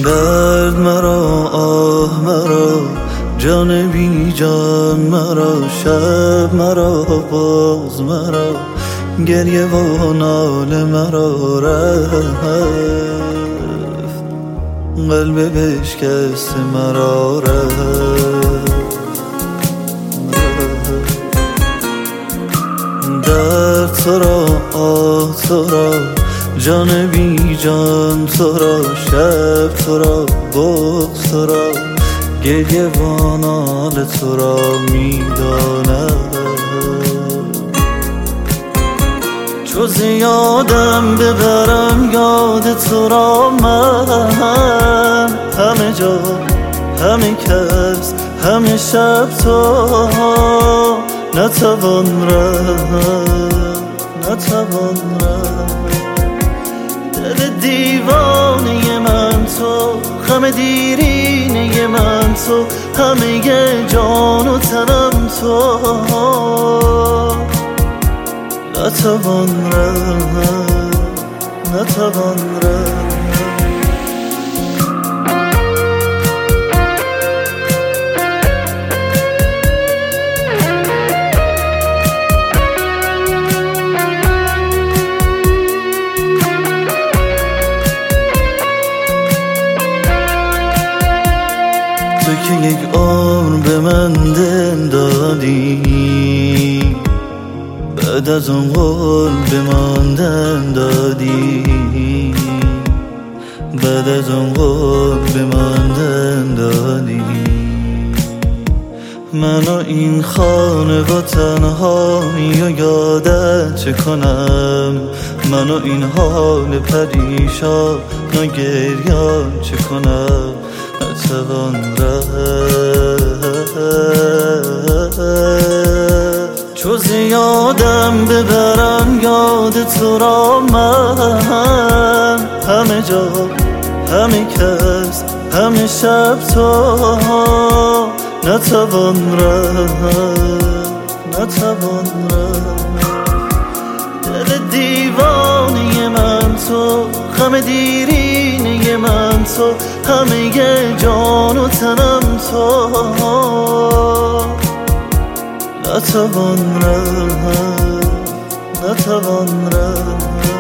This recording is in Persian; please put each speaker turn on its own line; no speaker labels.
درد مرا آه مرا جان بی جان مرا شب مرا باز مرا گریه و ناله مرا رفت قلب بشکست مرا رفت درد تو را آه تو را جان بی جان تو را شب تو را بغض تو را گریه و ناله تو را میداند چو زیادم ببرم یاد تو را من همه جا همه کس همه شب تو نتوان رفت نتوان رفت دل دیوانه من تو غم دیرینه من تو همه جان و تنم تو نتوان رفت نتوان رفت تو که یک عمر به من دل دادی بعد از اون قول بماندن دادی بعد از اون قول بماندن دادی منو این خانه با تنهایی و یادت چه کنم منو این حال پریشان و گریان چه کنم نتوان رفت چو زیادم ببرم یاد تو را من همه جا همه کس همه شب تو نتوان رفت نتوان رفت دل دیوانه من تو غم دیرینه من تو همه جان و تنم تو نتوان رفت نتوان رفت